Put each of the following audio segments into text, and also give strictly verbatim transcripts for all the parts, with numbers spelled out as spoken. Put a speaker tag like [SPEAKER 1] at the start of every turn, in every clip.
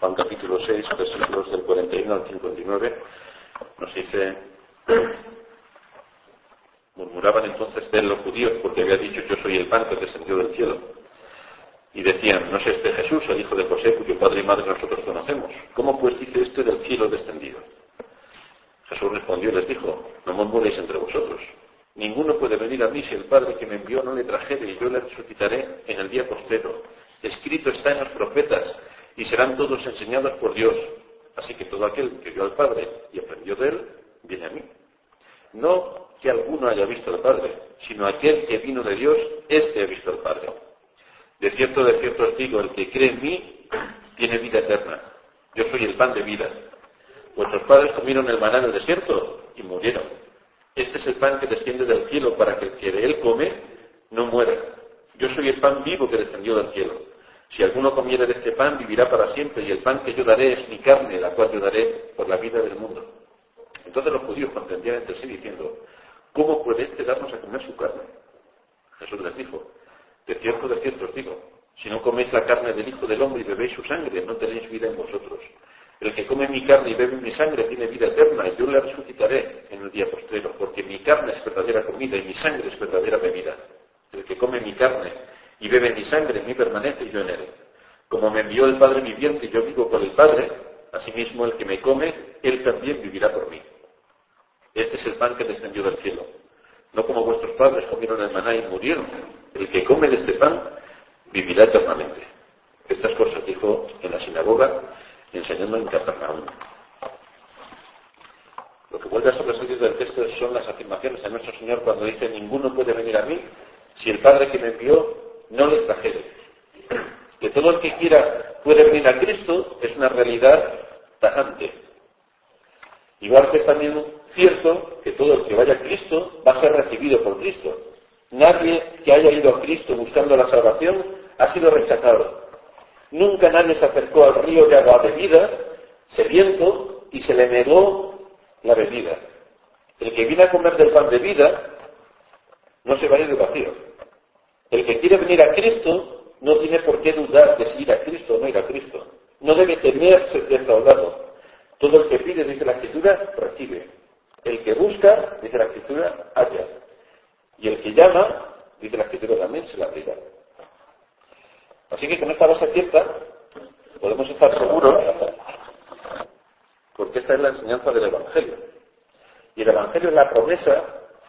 [SPEAKER 1] Juan capítulo seis, versículos del cuarenta y uno al cincuenta y nueve, nos dice: murmuraban entonces de él los judíos porque había dicho: yo soy el pan que descendió del cielo. Y decían: ¿no es este Jesús, el hijo de José, cuyo padre y madre nosotros conocemos? ¿Cómo pues dice este del cielo descendido? Jesús respondió y les dijo: no murmuréis entre vosotros. Ninguno puede venir a mí si el Padre que me envió no le trajere, y yo le resucitaré en el día postrero. Escrito está en los profetas, y serán todos enseñados por Dios. Así que todo aquel que vio al Padre y aprendió de él, viene a mí. No que alguno haya visto al Padre, sino aquel que vino de Dios, éste ha visto al Padre. De cierto, de cierto os digo, el que cree en mí tiene vida eterna. Yo soy el pan de vida. Vuestros padres comieron el maná en el desierto y murieron. Este es el pan que desciende del cielo para que el que de él come no muera. Yo soy el pan vivo que descendió del cielo. Si alguno comiere de este pan, vivirá para siempre, y el pan que yo daré es mi carne, la cual yo daré por la vida del mundo. Entonces los judíos contendían entre sí diciendo: ¿cómo puede éste darnos a comer su carne? Jesús les dijo: de cierto, de cierto os digo, si no coméis la carne del Hijo del Hombre y bebéis su sangre, no tenéis vida en vosotros. El que come mi carne y bebe mi sangre tiene vida eterna, y yo le resucitaré en el día postrero, porque mi carne es verdadera comida y mi sangre es verdadera bebida. El que come mi carne y bebe mi sangre, en mí permanece y yo en él. Como me envió el Padre viviente y yo vivo por el Padre, asimismo el que me come, él también vivirá por mí. Este es el pan que descendió del cielo. No como vuestros padres comieron el maná y murieron. El que come de este pan vivirá eternamente. Estas cosas dijo en la sinagoga, enseñando en Capernaum. Lo que vuelve a sobresalir del texto son las afirmaciones de nuestro Señor cuando dice: ninguno puede venir a mí si el Padre que me envió no le trajere. Que todo el que quiera puede venir a Cristo es una realidad tajante. Igual que es también cierto que todo el que vaya a Cristo va a ser recibido por Cristo. Nadie que haya ido a Cristo buscando la salvación ha sido rechazado. Nunca nadie se acercó al río de agua de vida, sediento, y se le negó la bebida. El que viene a comer del pan de vida no se va a ir de vacío. El que quiere venir a Cristo no tiene por qué dudar de si ir a Cristo o no ir a Cristo. No debe temer ser defraudado. Todo el que pide, dice la Escritura, recibe. El que busca, dice la Escritura, halla. Y el que llama, dice la Escritura también, se le abrirá. Así que con esta base cierta podemos estar seguros, porque esta es la enseñanza del Evangelio. Y el Evangelio es la promesa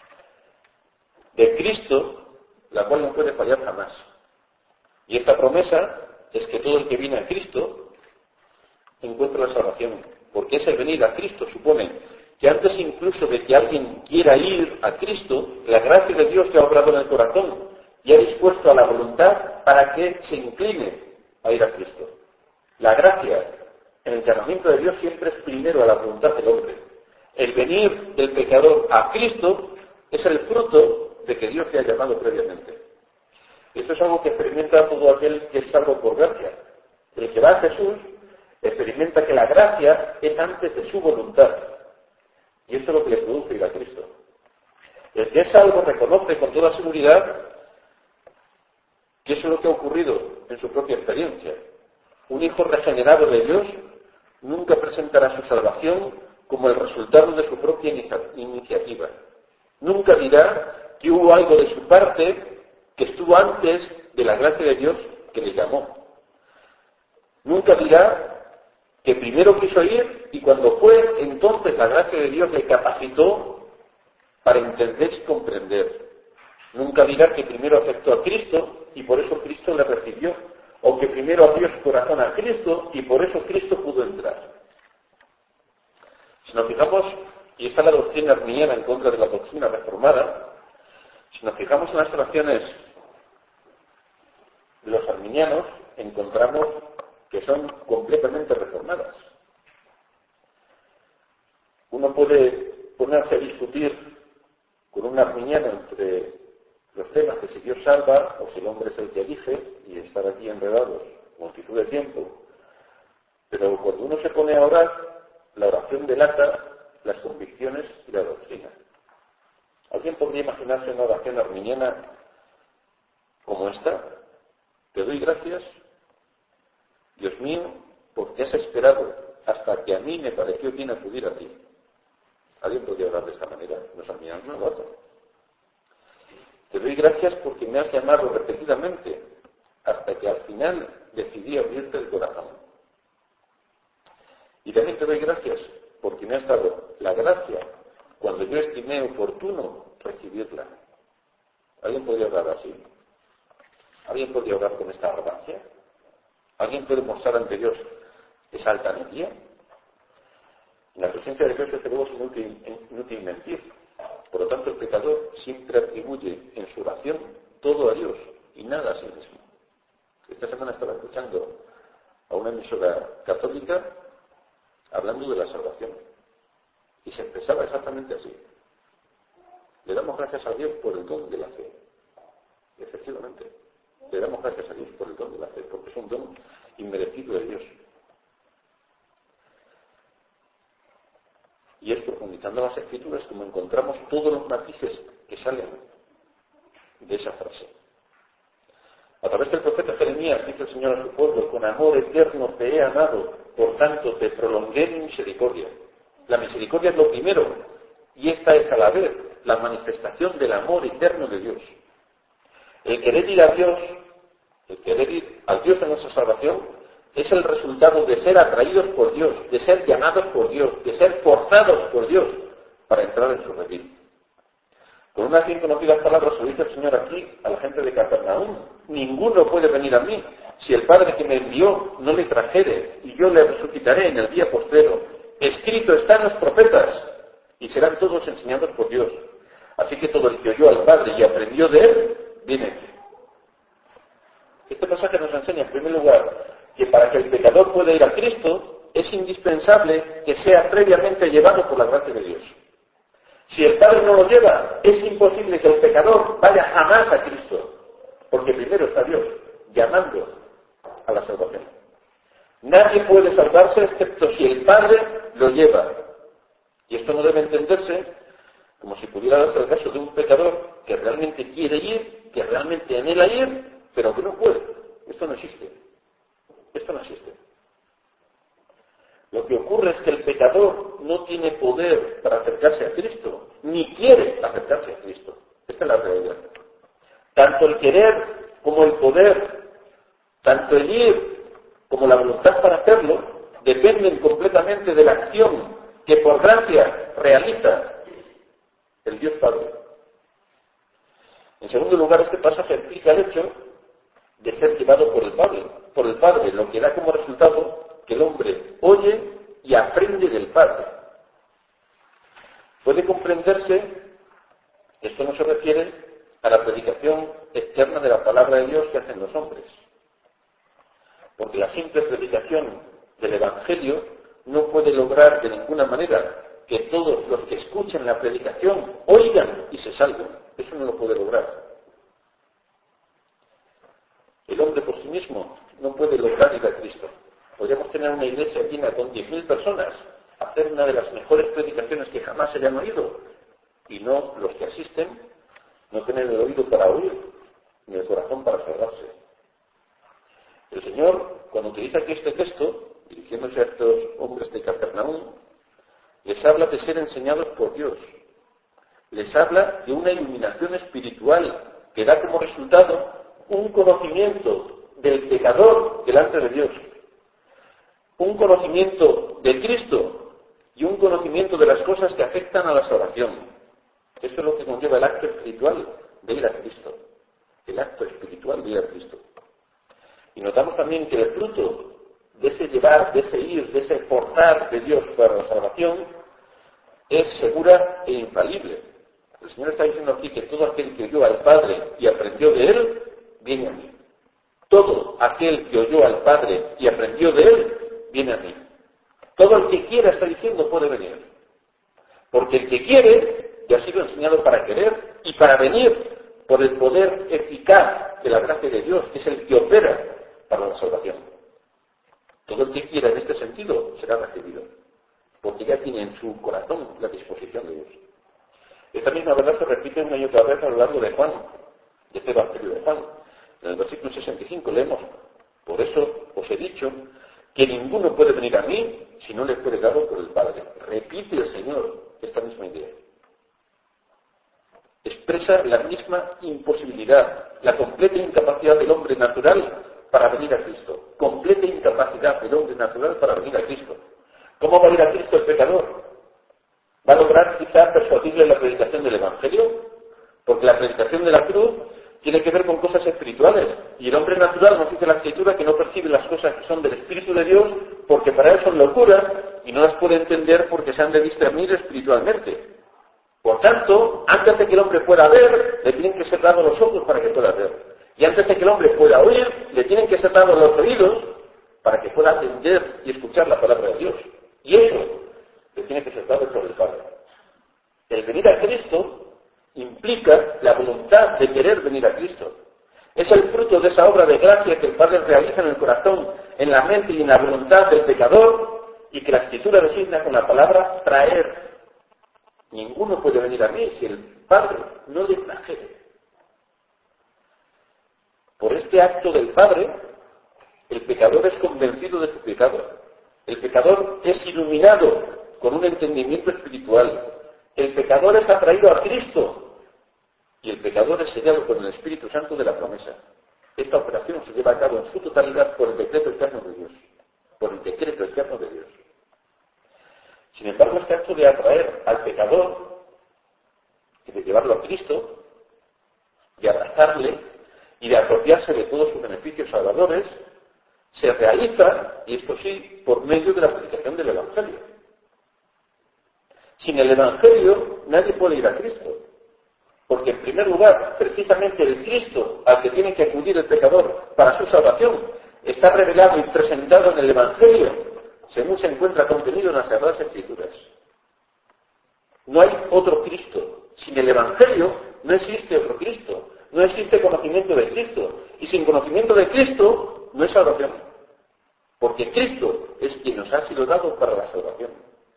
[SPEAKER 1] de Cristo, la cual no puede fallar jamás. Y esta promesa es que todo el que viene a Cristo encuentra la salvación, porque ese venir a Cristo supone que antes incluso de que alguien quiera ir a Cristo, la gracia de Dios ya ha obrado en el corazón y ha dispuesto a la voluntad para que se incline a ir a Cristo. La gracia en el llamamiento de Dios siempre es primero a la voluntad del hombre. El venir del pecador a Cristo es el fruto de que Dios te ha llamado previamente. Esto es algo que experimenta todo aquel que es salvo por gracia. El que va a Jesús experimenta que la gracia es antes de su voluntad. Y esto es lo que le produce ir a Cristo. El que es salvo reconoce con toda seguridad que eso es lo que ha ocurrido en su propia experiencia. Un hijo regenerado de Dios nunca presentará su salvación como el resultado de su propia iniciativa. Nunca dirá que hubo algo de su parte que estuvo antes de la gracia de Dios que le llamó. Nunca dirá que primero quiso ir y cuando fue, entonces la gracia de Dios le capacitó para entender y comprender. Nunca dirá que primero aceptó a Cristo y por eso Cristo le recibió, o que primero abrió su corazón a Cristo y por eso Cristo pudo entrar. Si nos fijamos, y esta es la doctrina arminiana en contra de la doctrina reformada, si nos fijamos en las oraciones de los arminianos, encontramos que son completamente reformadas. Uno puede ponerse a discutir con un arminiano entre los temas de si Dios salva o si el hombre es el que elige y estar aquí enredados multitud de tiempo, pero cuando uno se pone a orar, la oración delata las convicciones y la doctrina. ¿Alguien podría imaginarse una oración arminiana como esta? Te doy gracias, Dios mío, porque has esperado hasta que a mí me pareció bien acudir a ti. ¿Alguien podría hablar de esta manera? Los amigos no lo hacen. Te doy gracias porque me has llamado repetidamente hasta que al final decidí abrirte el corazón. Y también te doy gracias porque me has dado la gracia cuando yo estimé oportuno recibirla. ¿Alguien podría hablar así? ¿Alguien podría hablar con esta arrogancia? ¿Alguien puede mostrar ante Dios esa altanería? En la presencia de Dios, desde luego, es inútil, inútil mentir. Por lo tanto, el pecador siempre atribuye en su oración todo a Dios y nada a sí mismo. Esta semana estaba escuchando a una emisora católica hablando de la salvación y se expresaba exactamente así. Le damos gracias a Dios por el don de la fe. Y efectivamente, le damos gracias a Dios por el don de la fe, porque es un don inmerecido de Dios. Y es profundizando las Escrituras como encontramos todos los matices que salen de esa frase. A través del profeta Jeremías dice el Señor a su pueblo: con amor eterno te he amado, por tanto te prolongué mi misericordia. La misericordia es lo primero, y esta es a la vez la manifestación del amor eterno de Dios. El querer ir a Dios, el querer ir al Dios de nuestra salvación, es el resultado de ser atraídos por Dios, de ser llamados por Dios, de ser forzados por Dios para entrar en su redil. Con unas bien conocidas palabras lo dice el Señor aquí a la gente de Capernaum: ninguno puede venir a mí si el Padre que me envió no le trajere, y yo le resucitaré en el día postrero. Escrito está en los profetas, y serán todos enseñados por Dios. Así que todo el que oyó al Padre y aprendió de él, viene aquí. Este pasaje nos enseña, en primer lugar, que para que el pecador pueda ir a Cristo es indispensable que sea previamente llevado por la gracia de Dios. Si el Padre no lo lleva, es imposible que el pecador vaya jamás a Cristo, porque primero está Dios llamando a la salvación. Nadie puede salvarse excepto si el Padre lo lleva. Y esto no debe entenderse como si pudiera darse el caso de un pecador que realmente quiere ir, que realmente anhela ir, pero que no puede. Esto no existe. Esto no existe. Lo que ocurre es que el pecador no tiene poder para acercarse a Cristo, ni quiere acercarse a Cristo. Esta es la realidad. Tanto el querer como el poder, tanto el ir como la voluntad para hacerlo, dependen completamente de la acción que por gracia realiza el Dios Padre. En segundo lugar, este pasaje explica el hecho de ser llevado por el Padre, por el Padre, lo que da como resultado que el hombre oye y aprende del Padre. Puede comprenderse que esto no se refiere a la predicación externa de la palabra de Dios que hacen los hombres, porque la simple predicación del Evangelio no puede lograr de ninguna manera que todos los que escuchen la predicación oigan y se salven. Eso no lo puede lograr. El hombre por sí mismo no puede lograr ir a Cristo. Podríamos tener una iglesia llena con diez mil personas, hacer una de las mejores predicaciones que jamás se hayan oído, y no los que asisten no tienen el oído para oír, ni el corazón para salvarse. El Señor, cuando utiliza aquí este texto, dirigiéndose a estos hombres de Capernaum, les habla de ser enseñados por Dios. Les habla de una iluminación espiritual que da como resultado un conocimiento del pecador delante de Dios, un conocimiento de Cristo y un conocimiento de las cosas que afectan a la salvación. Esto es lo que conlleva el acto espiritual de ir a Cristo, el acto espiritual de ir a Cristo. Y notamos también que el fruto de ese llevar, de ese ir, de ese forzar de Dios para la salvación es segura e infalible. El Señor está diciendo aquí que todo aquel que oyó al Padre y aprendió de Él, viene a mí. Todo aquel que oyó al Padre y aprendió de Él, viene a mí. Todo el que quiera, está diciendo, puede venir. Porque el que quiere, ya ha sido enseñado para querer y para venir por el poder eficaz de la gracia de Dios, que es el que opera para la salvación. Todo el que quiera en este sentido será recibido, porque ya tiene en su corazón la disposición de Dios. Esta misma verdad se repite una y otra vez a lo largo de Juan, de este Evangelio de Juan. En el versículo sesenta y cinco leemos: por eso os he dicho que ninguno puede venir a mí si no le fuere dado por el Padre. Repite el Señor esta misma idea. Expresa la misma imposibilidad, la completa incapacidad del hombre natural para venir a Cristo. Completa incapacidad del hombre natural para venir a Cristo. ¿Cómo va a ir a Cristo el pecador? ¿Va a lograr quizá persuadirle la predicación del Evangelio? Porque la predicación de la cruz tiene que ver con cosas espirituales. Y el hombre natural, nos dice la Escritura, que no percibe las cosas que son del Espíritu de Dios, porque para él son locuras y no las puede entender porque se han de discernir espiritualmente. Por tanto, antes de que el hombre pueda ver, le tienen que ser dados los ojos para que pueda ver. Y antes de que el hombre pueda oír, le tienen que ser dados los oídos para que pueda atender y escuchar la palabra de Dios. Y eso le tiene que ser dado por el Padre. El venir a Cristo implica la voluntad de querer venir a Cristo. Es el fruto de esa obra de gracia que el Padre realiza en el corazón, en la mente y en la voluntad del pecador, y que la Escritura designa con la palabra traer. Ninguno puede venir a mí si el Padre no le trajere. Por este acto del Padre, el pecador es convencido de su pecado. El pecador es iluminado con un entendimiento espiritual. El pecador es atraído a Cristo y el pecador es sellado con el Espíritu Santo de la promesa. Esta operación se lleva a cabo en su totalidad por el decreto eterno de Dios. Por el decreto eterno de Dios. Sin embargo, este acto de atraer al pecador y de llevarlo a Cristo, de abrazarle y de apropiarse de todos sus beneficios salvadores, se realiza, y esto sí, por medio de la predicación del Evangelio. Sin el Evangelio nadie puede ir a Cristo, porque en primer lugar, precisamente el Cristo al que tiene que acudir el pecador para su salvación está revelado y presentado en el Evangelio, según se encuentra contenido en las Sagradas Escrituras. No hay otro Cristo. Sin el Evangelio no existe otro Cristo. No existe conocimiento de Cristo. Y sin conocimiento de Cristo no es salvación. Porque Cristo es quien nos ha sido dado para la salvación.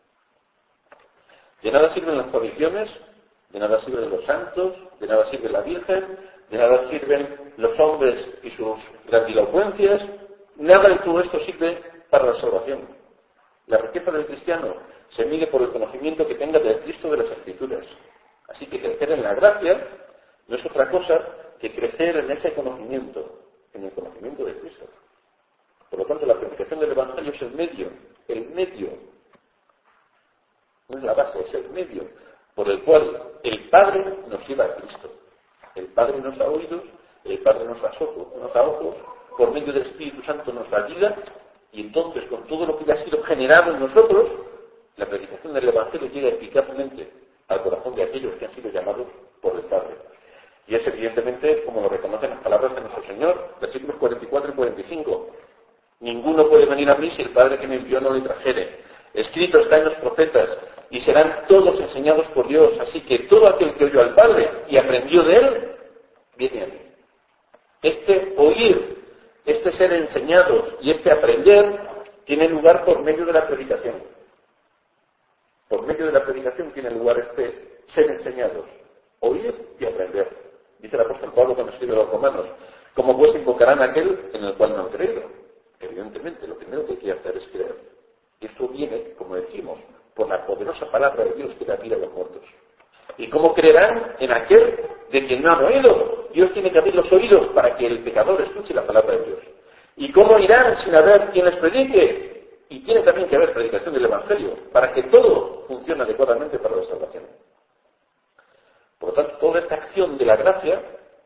[SPEAKER 1] De nada sirven las tradiciones, de nada sirven los santos, de nada sirve la Virgen, de nada sirven los hombres y sus grandilocuencias. Nada de todo esto sirve para la salvación. La riqueza del cristiano se mide por el conocimiento que tenga del Cristo de las Escrituras. Así que crecer en la gracia no es otra cosa que crecer en ese conocimiento, en el conocimiento de Cristo. Por lo tanto, la predicación del Evangelio es el medio, el medio, no es la base, es el medio por el cual el Padre nos lleva a Cristo. El Padre nos da oídos, el Padre nos da ojos, nos da ojos, por medio del Espíritu Santo nos da vida, y entonces con todo lo que ya ha sido generado en nosotros, la predicación del Evangelio llega eficazmente al corazón de aquellos que han sido llamados por el Padre. Y es evidentemente como lo reconocen las palabras de nuestro Señor, versículos cuarenta y cuatro y cuarenta y cinco. Ninguno puede venir a mí si el Padre que me envió no le trajere. Escrito está en los profetas, y serán todos enseñados por Dios. Así que todo aquel que oyó al Padre y aprendió de él, viene a mí. Este oír, este ser enseñados y este aprender tiene lugar por medio de la predicación. Por medio de la predicación tiene lugar este ser enseñados, oír y aprender. Dice el apóstol Pablo cuando escribe a los romanos, ¿cómo pues invocarán a aquel en el cual no han creído? Evidentemente, lo primero que hay que hacer es creer. Esto viene, como decimos, por la poderosa palabra de Dios que da vida a los muertos. ¿Y cómo creerán en aquel de quien no han oído? Dios tiene que abrir los oídos para que el pecador escuche la palabra de Dios. ¿Y cómo irán sin haber quien les predique? Y tiene también que haber predicación del Evangelio, para que todo funcione adecuadamente para la salvación. Por lo tanto, toda esta acción de la gracia,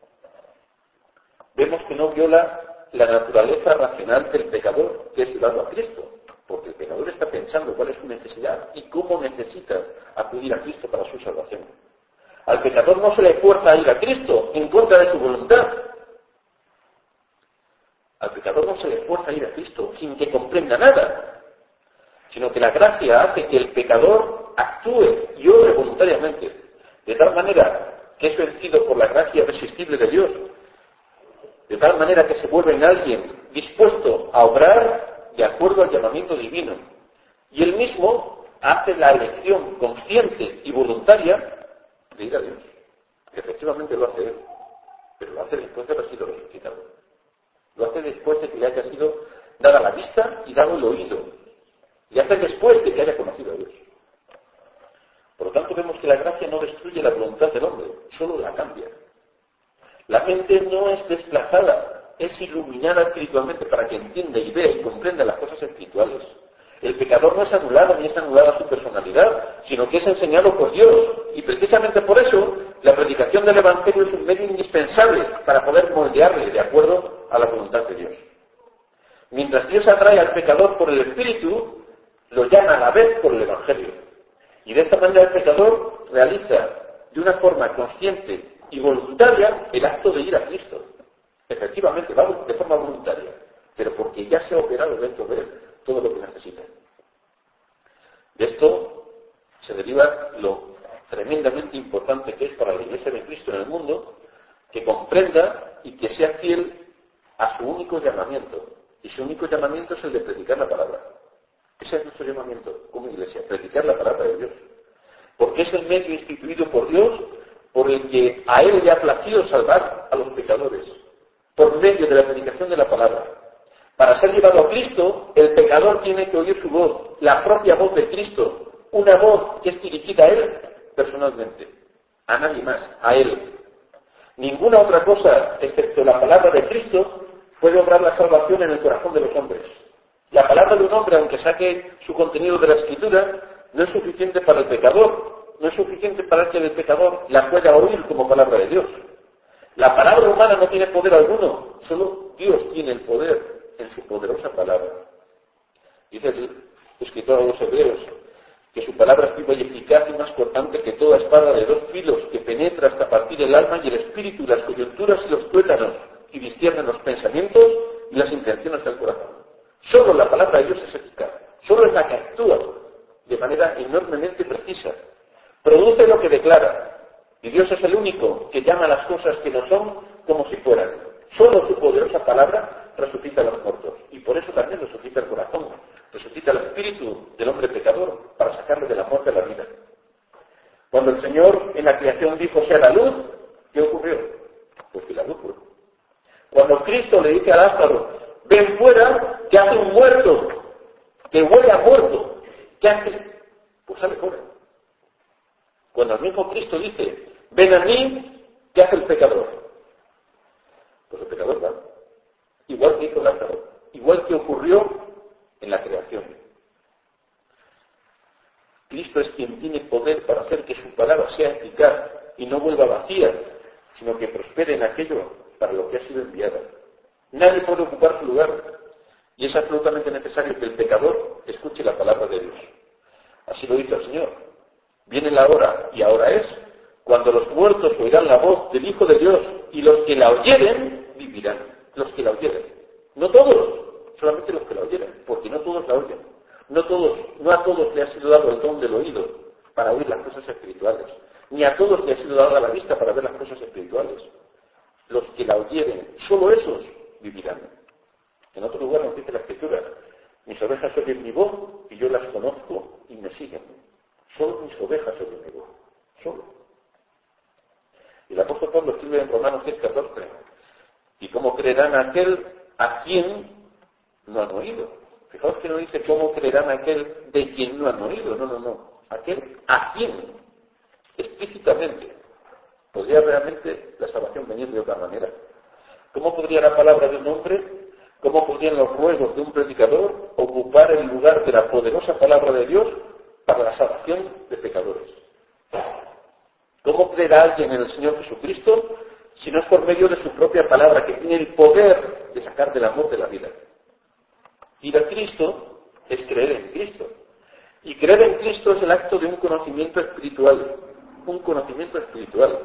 [SPEAKER 1] vemos que no viola la naturaleza racional del pecador que es llevado a Cristo, porque el pecador está pensando cuál es su necesidad y cómo necesita acudir a Cristo para su salvación. Al pecador no se le fuerza a ir a Cristo en contra de su voluntad. Al pecador no se le fuerza a ir a Cristo sin que comprenda nada, sino que la gracia hace que el pecador actúe y obre voluntariamente, de tal manera que es vencido por la gracia irresistible de Dios, de tal manera que se vuelve en alguien dispuesto a obrar de acuerdo al llamamiento divino. Y él mismo hace la elección consciente y voluntaria de ir a Dios. Efectivamente lo hace él, pero lo hace después de haber sido resucitado. Lo hace después de que le haya sido dada la vista y dado el oído, y hace después de que haya conocido a Dios. Por lo tanto, vemos que la gracia no destruye la voluntad del hombre, solo la cambia. La mente no es desplazada, es iluminada espiritualmente para que entienda y vea y comprenda las cosas espirituales. El pecador no es anulado ni es anulada su personalidad, sino que es enseñado por Dios. Y precisamente por eso, la predicación del Evangelio es un medio indispensable para poder moldearle de acuerdo a la voluntad de Dios. Mientras Dios atrae al pecador por el Espíritu, lo llama a la vez por el Evangelio. Y de esta manera el pecador realiza de una forma consciente y voluntaria el acto de ir a Cristo. Efectivamente, va de forma voluntaria, pero porque ya se ha operado dentro de él todo lo que necesita. De esto se deriva lo tremendamente importante que es para la Iglesia de Cristo en el mundo, que comprenda y que sea fiel a su único llamamiento. Y su único llamamiento es el de predicar la palabra. Ese es nuestro llamamiento como Iglesia, predicar la palabra de Dios. Porque es el medio instituido por Dios por el que a Él le ha placido salvar a los pecadores, por medio de la predicación de la palabra. Para ser llevado a Cristo, el pecador tiene que oír su voz, la propia voz de Cristo, una voz que es dirigida a Él personalmente, a nadie más, a Él. Ninguna otra cosa, excepto la palabra de Cristo, puede obrar la salvación en el corazón de los hombres. La palabra de un hombre, aunque saque su contenido de la Escritura, no es suficiente para el pecador, no es suficiente para que el pecador la pueda oír como palabra de Dios. La palabra humana no tiene poder alguno, solo Dios tiene el poder en su poderosa palabra. Dice el escritor a los Hebreos que su palabra es viva y eficaz y más cortante que toda espada de dos filos, que penetra hasta partir el alma y el espíritu y las coyunturas y los tuétanos, y discierne los pensamientos y las intenciones del corazón. Solo la palabra de Dios es eficaz, solo es la que actúa de manera enormemente precisa. Produce lo que declara, y Dios es el único que llama las cosas que no son como si fueran. Solo su poderosa palabra resucita a los muertos, y por eso también resucita el corazón, resucita el espíritu del hombre pecador para sacarle de la muerte a la vida. Cuando el Señor en la creación dijo sea la luz, ¿qué ocurrió? Pues que la luz fue. Cuando Cristo le dice a Lázaro, ven fuera, ¿qué hace un muerto? Que huele a muerto. ¿Qué hace? Pues sale fuera. Cuando el mismo Cristo dice, ven a mí, ¿qué hace el pecador? Pues el pecador va. Igual que hizo Lázaro, igual que ocurrió en la creación. Cristo es quien tiene poder para hacer que su palabra sea eficaz y no vuelva vacía, sino que prospere en aquello para lo que ha sido enviada. Nadie puede ocupar su lugar, y es absolutamente necesario que el pecador escuche la palabra de Dios. Así lo dice el Señor. Viene la hora, y ahora es, cuando los muertos oirán la voz del Hijo de Dios, y los que la oyeren, vivirán. Los que la oyeren. No todos, solamente los que la oyeren, porque no todos la oyen. No todos, no a todos le ha sido dado el don del oído para oír las cosas espirituales, ni a todos le ha sido dada la vista para ver las cosas espirituales. Los que la oyeren, solo esos vivirán. En otro lugar nos dice la Escritura, mis ovejas oyen mi voz y yo las conozco y me siguen. Solo mis ovejas oyen mi voz, solo. Y el apóstol Pablo escribe en Romanos diez catorce, ¿y cómo creerán aquel a quien no han oído? Fijaos que no dice cómo creerán aquel de quien no han oído, no, no, no. Aquel a quien, explícitamente. ¿Podría realmente la salvación venir de otra manera? ¿Cómo podría la palabra de un hombre, cómo podrían los ruegos de un predicador ocupar el lugar de la poderosa palabra de Dios para la salvación de pecadores? ¿Cómo creerá alguien en el Señor Jesucristo si no es por medio de su propia palabra, que tiene el poder de sacar del amor de la vida? Ir a Cristo es creer en Cristo. Y creer en Cristo es el acto de un conocimiento espiritual. Un conocimiento espiritual.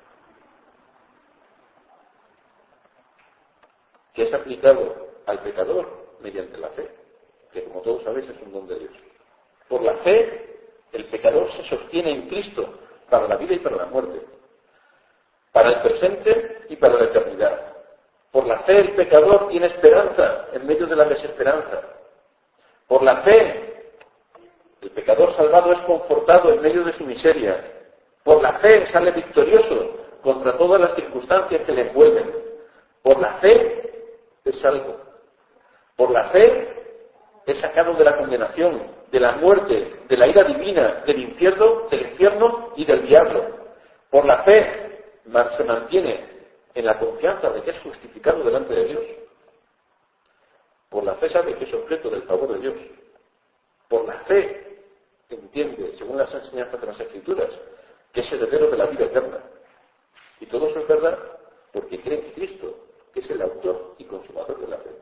[SPEAKER 1] Que es aplicado al pecador mediante la fe. Que como todos sabéis es un don de Dios. Por la fe, el pecador se sostiene en Cristo para la vida y para la muerte. Para el presente y para la eternidad. Por la fe el pecador tiene esperanza en medio de la desesperanza. Por la fe el pecador salvado es confortado en medio de su miseria. Por la fe sale victorioso contra todas las circunstancias que le envuelven. Por la fe es salvo. Por la fe es sacado de la condenación, de la muerte, de la ira divina, del infierno, del infierno y del diablo. Por la fe se mantiene en la confianza de que es justificado delante de Dios. Por la fe sabe que es objeto del favor de Dios. Por la fe entiende, según las enseñanzas de las Escrituras, que es heredero de la vida eterna. Y todo eso es verdad porque cree en Cristo, que es el autor y consumador de la fe.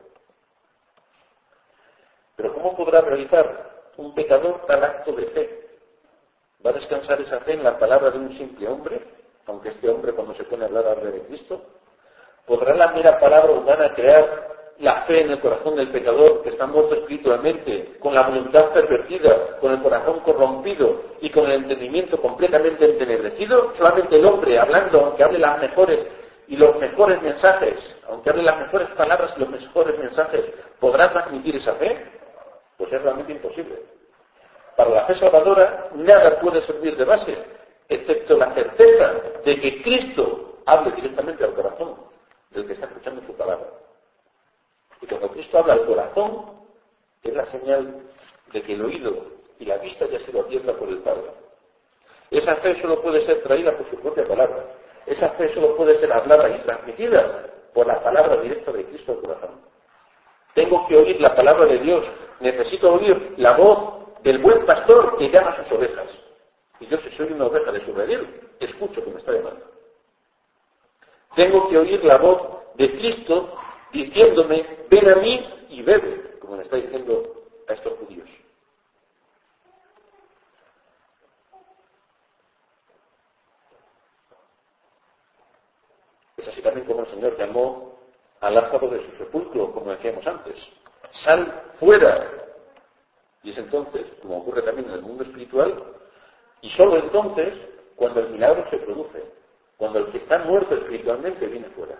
[SPEAKER 1] Pero ¿cómo podrá realizar un pecador tal acto de fe? ¿Va a descansar esa fe en la palabra de un simple hombre, aunque este hombre cuando se pone a hablar hable de Cristo? ¿Podrá la mera palabra humana crear la fe en el corazón del pecador que está muerto espiritualmente, con la voluntad pervertida, con el corazón corrompido y con el entendimiento completamente entenebrecido? Solamente el hombre, hablando, aunque hable las mejores y los mejores mensajes, aunque hable las mejores palabras y los mejores mensajes, ¿podrá transmitir esa fe? Pues es realmente imposible. Para la fe salvadora, nada puede servir de base, excepto la certeza de que Cristo hable directamente al corazón del que está escuchando su palabra. Y cuando Cristo habla al corazón, es la señal de que el oído y la vista ya ha sido abierta por el Padre. Esa fe solo puede ser traída por su propia palabra. Esa fe solo puede ser hablada y transmitida por la palabra directa de Cristo al corazón. Tengo que oír la palabra de Dios. Necesito oír la voz del buen pastor que llama a sus ovejas. Y yo, si soy una oveja de su redil, escucho que me está llamando. Tengo que oír la voz de Cristo diciéndome, ven a mí y bebe, como le está diciendo a estos judíos. Es así también como el Señor llamó a Lázaro de su sepulcro, como decíamos antes. Sal fuera. Y es entonces, como ocurre también en el mundo espiritual, y solo entonces, cuando el milagro se produce, cuando el que está muerto espiritualmente viene fuera.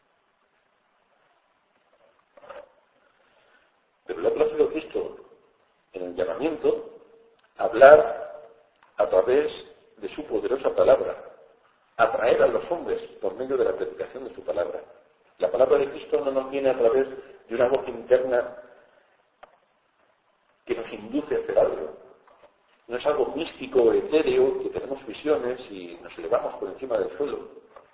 [SPEAKER 1] Pero lo ha sido Cristo en el llamamiento a hablar a través de su poderosa palabra, atraer a los hombres por medio de la predicación de su palabra. La palabra de Cristo no nos viene a través de una voz interna que nos induce a hacer algo. No es algo místico o etéreo, que tenemos visiones y nos elevamos por encima del suelo.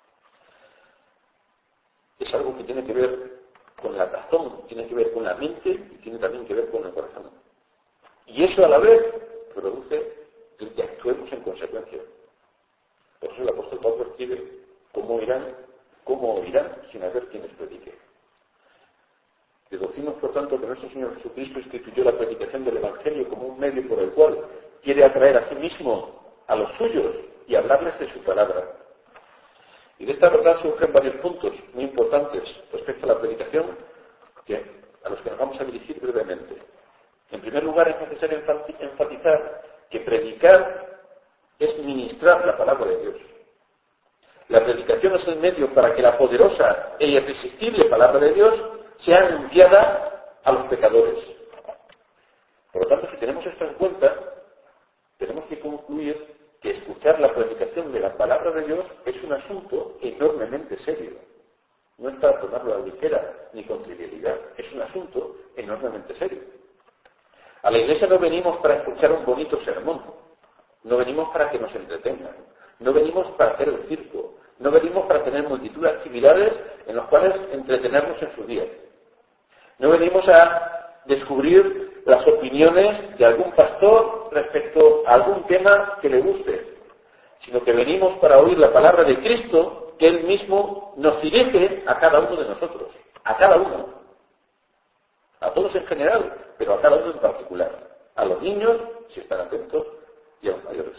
[SPEAKER 1] Es algo que tiene que ver con la razón, tiene que ver con la mente y tiene también que ver con el corazón. Y eso a la vez produce el que actuemos en consecuencia. Por eso el apóstol Pablo escribe cómo irán, cómo oirán sin haber quien les predique. Deducimos, por tanto, que nuestro Señor Jesucristo instituyó la predicación del Evangelio como un medio por el cual quiere atraer a sí mismo a los suyos y hablarles de su palabra. Y de esta verdad surgen varios puntos muy importantes respecto a la predicación que, a los que nos vamos a dirigir brevemente. En primer lugar, es necesario enfatizar que predicar es ministrar la palabra de Dios. La predicación es el medio para que la poderosa e irresistible palabra de Dios sea anunciada a los pecadores. Por lo tanto, si tenemos esto en cuenta, tenemos que concluir que escuchar la predicación de la palabra de Dios es un asunto enormemente serio. No es para tomarlo a la ligera ni con trivialidad, es un asunto enormemente serio. A la iglesia no venimos para escuchar un bonito sermón, no venimos para que nos entretengan, no venimos para hacer el circo, no venimos para tener multitud de actividades en las cuales entretenernos en su día. No venimos a descubrir las opiniones de algún pastor respecto a algún tema que le guste, sino que venimos para oír la palabra de Cristo, que Él mismo nos dirige a cada uno de nosotros, a cada uno, a todos en general, pero a cada uno en particular, a los niños, si están atentos, y a los mayores.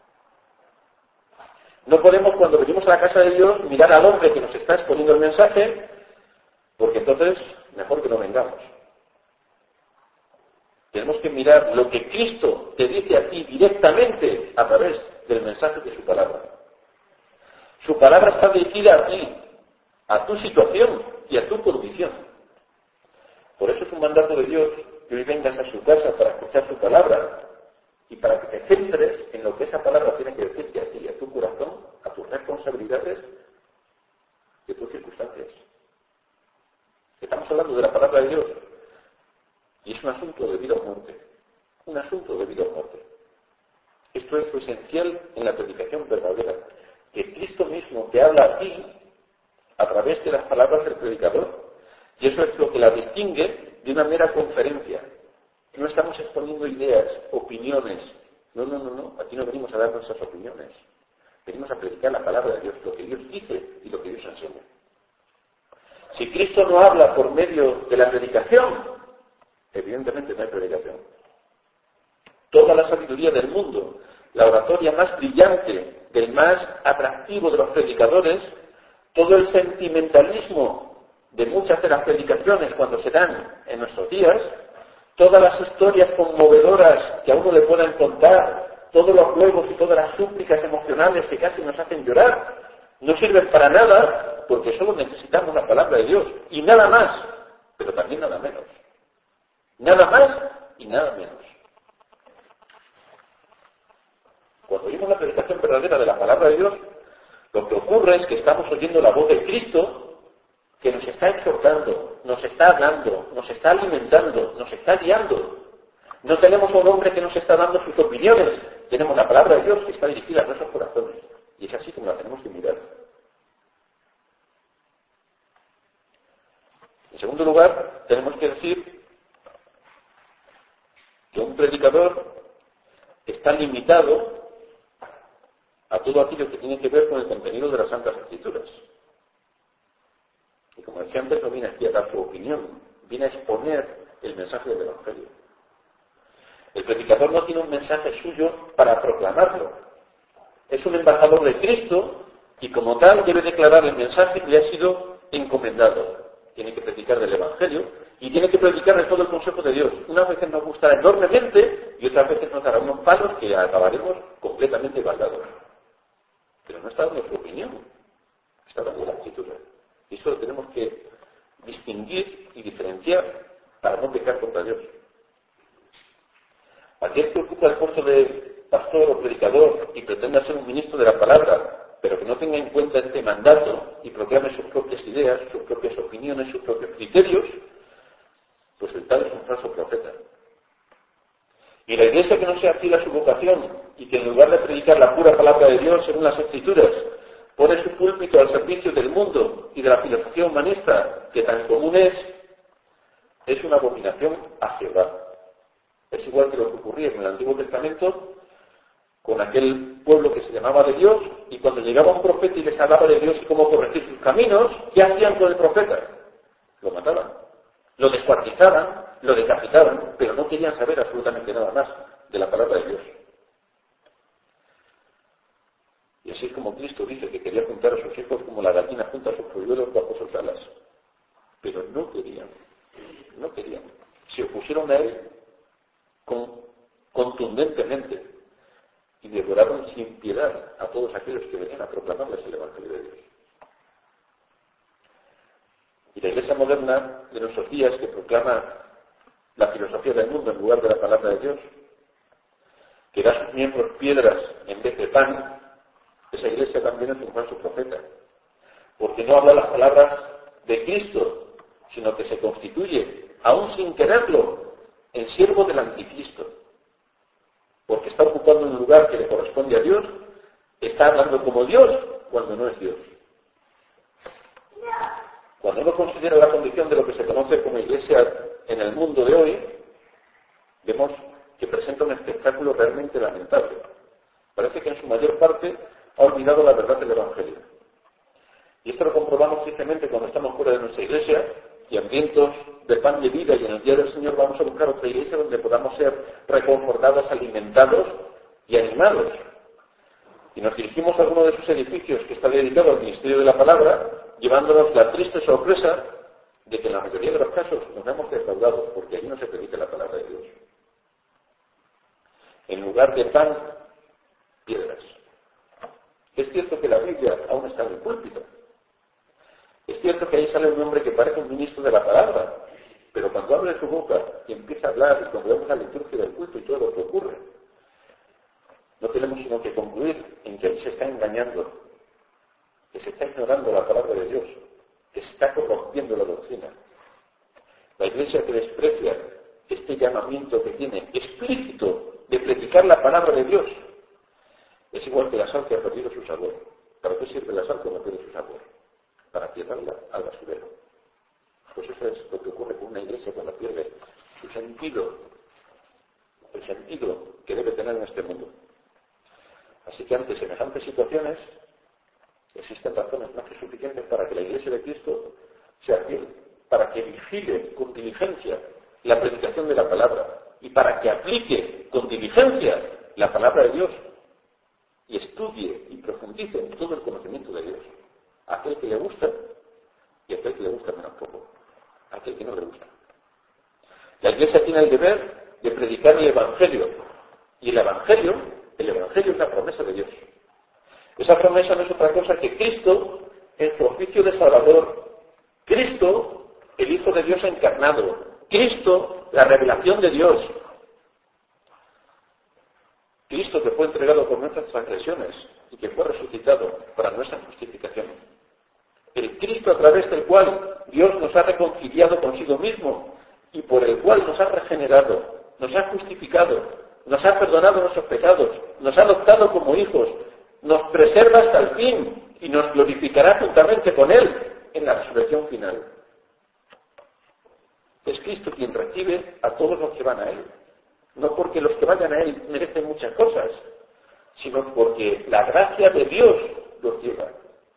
[SPEAKER 1] No podemos, cuando venimos a la casa de Dios, mirar al hombre que nos está exponiendo el mensaje, porque entonces mejor que no vengamos. Tenemos que mirar lo que Cristo te dice a ti directamente a través del mensaje de su palabra. Su palabra está dirigida a ti, a tu situación y a tu condición. Por eso es un mandato de Dios que hoy vengas a su casa para escuchar su palabra y para que te centres en lo que esa palabra tiene que decirte a ti, a tu corazón, a tus responsabilidades y a tus circunstancias. Estamos hablando de la palabra de Dios, Y es un asunto de vida o muerte. Un asunto de vida o muerte. Esto es lo esencial en la predicación verdadera. Que Cristo mismo te habla a ti a través de las palabras del predicador. Y eso es lo que la distingue de una mera conferencia. No estamos exponiendo ideas, opiniones. No, no, no, no. Aquí no venimos a dar nuestras opiniones. Venimos a predicar la palabra de Dios, lo que Dios dice y lo que Dios enseña. Si Cristo no habla por medio de la predicación, evidentemente no hay predicación. Toda la sabiduría del mundo, la oratoria más brillante, del más atractivo de los predicadores, todo el sentimentalismo de muchas de las predicaciones cuando se dan en nuestros días, todas las historias conmovedoras que a uno le puedan contar, todos los ruegos y todas las súplicas emocionales que casi nos hacen llorar, no sirven para nada porque solo necesitamos la palabra de Dios y nada más, pero también nada menos. Nada más y nada menos. Cuando oímos la predicación verdadera de la palabra de Dios, lo que ocurre es que estamos oyendo la voz de Cristo que nos está exhortando, nos está hablando, nos está alimentando, nos está guiando. No tenemos a un hombre que nos está dando sus opiniones, tenemos la palabra de Dios que está dirigida a nuestros corazones. Y es así como la tenemos que mirar. En segundo lugar, tenemos que decir que un predicador está limitado a todo aquello que tiene que ver con el contenido de las Santas Escrituras. Y como decía antes, no viene aquí a dar su opinión, viene a exponer el mensaje del Evangelio. El predicador no tiene un mensaje suyo para proclamarlo. Es un embajador de Cristo y como tal debe declarar el mensaje que le ha sido encomendado. Tiene que predicar del Evangelio y tiene que predicar de todo el consejo de Dios. Unas veces nos gustará enormemente y otras veces nos dará unos palos que acabaremos completamente baldados. Pero no está dando su opinión, está dando la Escritura. Y eso lo tenemos que distinguir y diferenciar para no pecar contra Dios. Aquel que ocupa el puesto de pastor o predicador y pretenda ser un ministro de la palabra, pero que no tenga en cuenta este mandato y proclame sus propias ideas, sus propias opiniones, sus propios criterios, pues el tal es un falso profeta. Y la iglesia que no sea fiel a su vocación y que en lugar de predicar la pura palabra de Dios según las Escrituras, pone su púlpito al servicio del mundo y de la filosofía humanista que tan común es, es una abominación a Jehová. Es igual que lo que ocurría en el Antiguo Testamento con aquel pueblo que se llamaba de Dios y cuando llegaba un profeta y les hablaba de Dios y cómo corregir sus caminos, ¿qué hacían con el profeta? Lo mataban, lo descuartizaban, lo decapitaban, pero no querían saber absolutamente nada más de la palabra de Dios. Y así es como Cristo dice que quería juntar a sus hijos como la gallina junta a sus polluelos bajo sus alas. Pero no querían, no querían. Se opusieron a él con, contundentemente y devoraron sin piedad a todos aquellos que venían a proclamarles el Evangelio de Dios. Y la Iglesia moderna de nuestros días, que proclama la filosofía del mundo en lugar de la palabra de Dios, que da a sus miembros piedras en vez de pan, esa Iglesia también es un falso profeta, porque no habla las palabras de Cristo, sino que se constituye, aún sin quererlo, en siervo del anticristo, porque está ocupando un lugar que le corresponde a Dios, está hablando como Dios cuando no es Dios. Cuando uno considera la condición de lo que se conoce como Iglesia en el mundo de hoy, vemos que presenta un espectáculo realmente lamentable. Parece que en su mayor parte ha olvidado la verdad del Evangelio. Y esto lo comprobamos simplemente cuando estamos fuera de nuestra iglesia y hambrientos de pan de vida, y en el día del Señor vamos a buscar otra iglesia donde podamos ser reconfortados, alimentados y animados. Y nos dirigimos a alguno de sus edificios que está dedicado al ministerio de la palabra, llevándonos la triste sorpresa de que en la mayoría de los casos nos vemos defraudados, porque allí no se predica la palabra de Dios. En lugar de pan, piedras. Es cierto que la Biblia aún está en el púlpito. Es cierto que ahí sale un hombre que parece un ministro de la palabra, pero cuando abre su boca y empieza a hablar, y cuando vemos la liturgia del culto y todo lo que ocurre, no tenemos sino que concluir en que él se está engañando, que se está ignorando la palabra de Dios, que se está corrompiendo la doctrina. La iglesia que desprecia este llamamiento que tiene explícito de predicar la palabra de Dios, es igual que la sal que ha perdido su sabor. ¿Para qué sirve la sal cuando pierde su sabor? Para tirarla al basurero. Pues eso es lo que ocurre con una iglesia cuando pierde su sentido, el sentido que debe tener en este mundo. Así que ante semejantes situaciones existen razones más que suficientes para que la iglesia de Cristo sea fiel, para que vigile con diligencia la predicación de la palabra y para que aplique con diligencia la palabra de Dios y estudie y profundice en todo el conocimiento de Dios. Aquel que le gusta y aquel que le gusta menos poco, aquel que no le gusta. La iglesia tiene el deber de predicar el Evangelio y el Evangelio, el Evangelio es la promesa de Dios. Esa promesa no es otra cosa que Cristo en su oficio de Salvador, Cristo, el Hijo de Dios encarnado, Cristo, la revelación de Dios, Cristo que fue entregado por nuestras transgresiones y que fue resucitado para nuestra justificación. El Cristo a través del cual Dios nos ha reconciliado consigo mismo y por el cual nos ha regenerado, nos ha justificado, nos ha perdonado nuestros pecados, nos ha adoptado como hijos, nos preserva hasta el fin y nos glorificará juntamente con Él en la resurrección final. Es Cristo quien recibe a todos los que van a Él. No porque los que vayan a Él merecen muchas cosas, sino porque la gracia de Dios los lleva.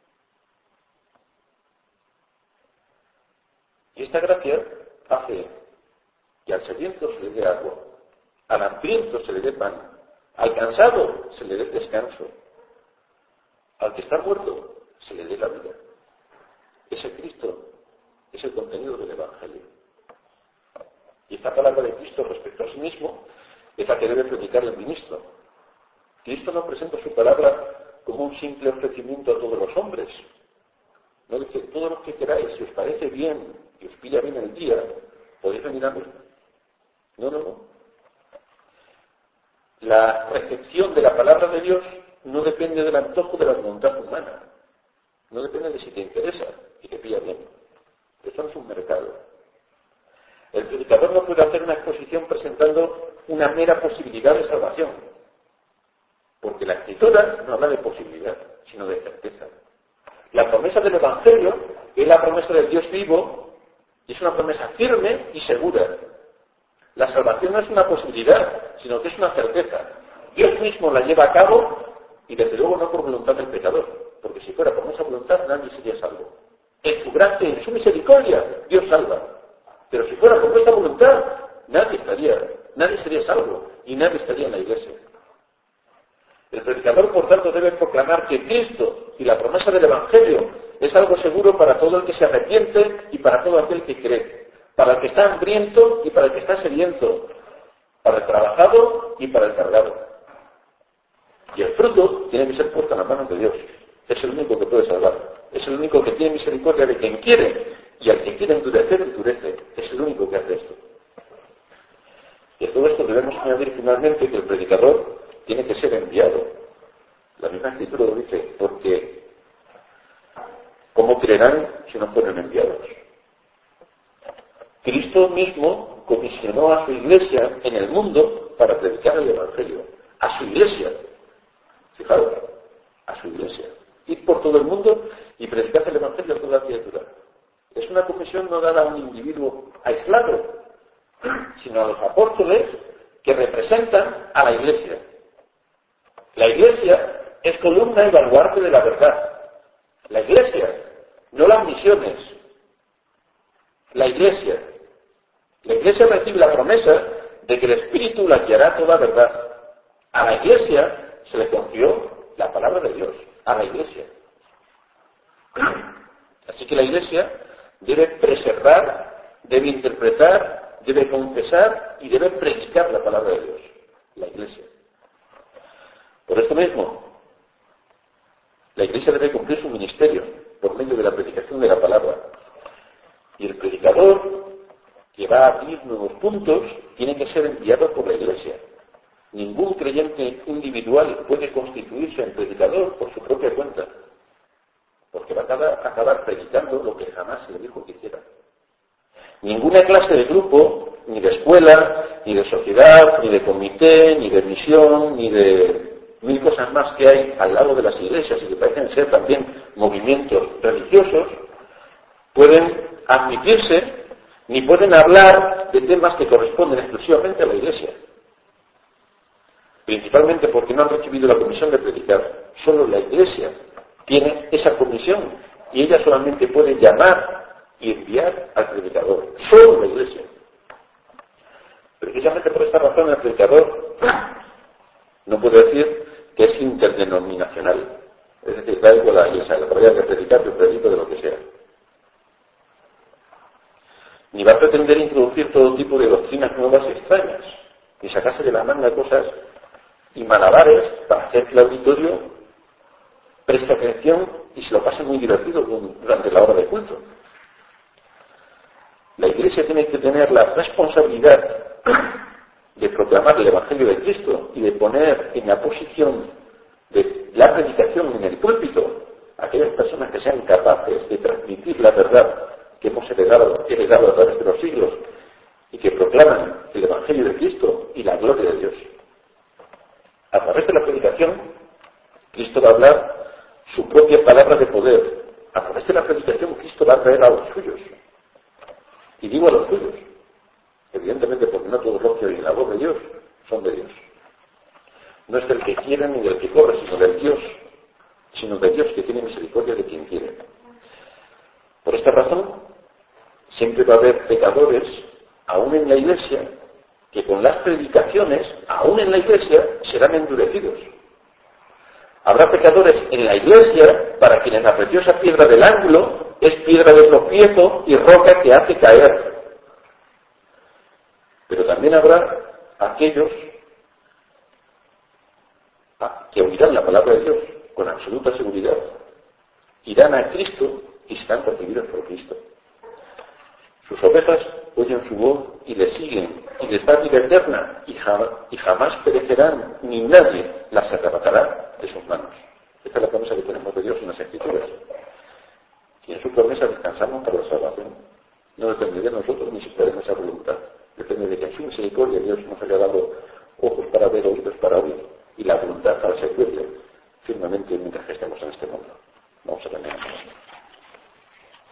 [SPEAKER 1] Y esta gracia hace que al sediento se le dé agua, al hambriento se le dé pan, al cansado se le dé descanso, al que está muerto se le dé la vida. Ese Cristo es el contenido del Evangelio. Y esta palabra de Cristo respecto a sí mismo es la que debe predicar el ministro. Cristo no presenta su palabra como un simple ofrecimiento a todos los hombres. No dice, todo lo que queráis, si os parece bien y os pilla bien el día, podéis venir a mí. No, no, no. La recepción de la palabra de Dios no depende del antojo de la voluntad humana. No depende de si te interesa y te pilla bien. Esto no es un mercado. El predicador no puede hacer una exposición presentando una mera posibilidad de salvación, porque la Escritura no habla de posibilidad, sino de certeza. La promesa del Evangelio es la promesa del Dios vivo y es una promesa firme y segura. La salvación no es una posibilidad, sino que es una certeza. Dios mismo la lleva a cabo y desde luego no por voluntad del pecador, porque si fuera por nuestra voluntad nadie sería salvo. En su gracia y en su misericordia Dios salva. Pero si fuera por nuestra voluntad, nadie estaría, nadie sería salvo y nadie estaría en la iglesia. El predicador, por tanto, debe proclamar que Cristo y la promesa del Evangelio es algo seguro para todo el que se arrepiente y para todo aquel que cree, para el que está hambriento y para el que está sediento, para el trabajado y para el cargado. Y el fruto tiene que ser puesto en las manos de Dios. Es el único que puede salvar. Es el único que tiene misericordia de quien quiere. Y al que quiere endurecer, endurece. Es el único que hace esto. Y a todo esto debemos añadir finalmente que el predicador tiene que ser enviado. La misma Escritura lo dice, porque ¿cómo creerán si no fueron enviados? Cristo mismo comisionó a su iglesia en el mundo para predicar el Evangelio. A su iglesia. Fijaros, a su iglesia. Ir por todo el mundo y predicar el Evangelio a toda la criatura. Es una comisión no dada a un individuo aislado, sino a los apóstoles que representan a la iglesia. La iglesia es columna y baluarte de la verdad. La iglesia, no las misiones. La iglesia. La iglesia recibe la promesa de que el Espíritu la guiará toda verdad. A la iglesia se le confió la palabra de Dios. A la iglesia. Así que la iglesia debe preservar, debe interpretar, debe confesar y debe predicar la palabra de Dios. La iglesia. Por esto mismo, la iglesia debe cumplir su ministerio por medio de la predicación de la palabra. Y el predicador que va a abrir nuevos puntos tiene que ser enviado por la iglesia. Ningún creyente individual puede constituirse en predicador por su propia cuenta, porque va a acabar, acabar predicando lo que jamás se le dijo que hiciera. Ninguna clase de grupo, ni de escuela, ni de sociedad, ni de comité, ni de misión, ni de mil cosas más que hay al lado de las iglesias y que parecen ser también movimientos religiosos, pueden admitirse ni pueden hablar de temas que corresponden exclusivamente a la iglesia. Principalmente porque no han recibido la comisión de predicar. Solo la iglesia tiene esa comisión y ella solamente puede llamar y enviar al predicador. Solo la iglesia. Precisamente por esta razón el predicador no puede decir que es interdenominacional. Es decir, da igual a la iglesia, la vaya a predicar, yo predico de lo que sea. Ni va a pretender introducir todo tipo de doctrinas nuevas y extrañas, ni sacarse de la manga cosas y malabares para hacer que el auditorio preste atención y se lo pase muy divertido durante la hora de culto. La Iglesia tiene que tener la responsabilidad de proclamar el Evangelio de Cristo y de poner en la posición de la predicación en el púlpito a aquellas personas que sean capaces de transmitir la verdad que hemos heredado, heredado a través de los siglos y que proclaman el Evangelio de Cristo y la gloria de Dios. A través de la predicación, Cristo va a hablar su propia palabra de poder. A través de la predicación, Cristo va a traer a los suyos. Y digo a los suyos, evidentemente porque no todos los que oyen la voz de Dios son de Dios. No es del que quiere ni del que corre, sino del Dios, sino de Dios que tiene misericordia de quien quiere. Por esta razón, siempre va a haber pecadores, aún en la iglesia, que con las predicaciones, aún en la iglesia, serán endurecidos. Habrá pecadores en la iglesia para quienes la preciosa piedra del ángulo es piedra de tropiezo y roca que hace caer. Pero también habrá aquellos que oirán la palabra de Dios con absoluta seguridad, irán a Cristo y serán recibidos por Cristo. Sus ovejas oyen su voz y le siguen, y les da vida eterna, y jamás, y jamás perecerán, ni nadie las arrebatará de sus manos. Esta es la promesa que tenemos de Dios en las Escrituras. Y en su promesa descansamos para la salvación. No depende de nosotros ni siquiera de nuestra voluntad. Depende de que en su misericordia Dios nos haya dado ojos para ver, oídos para oír, y la voluntad para servirle firmemente mientras que estemos en este mundo. Vamos a terminar.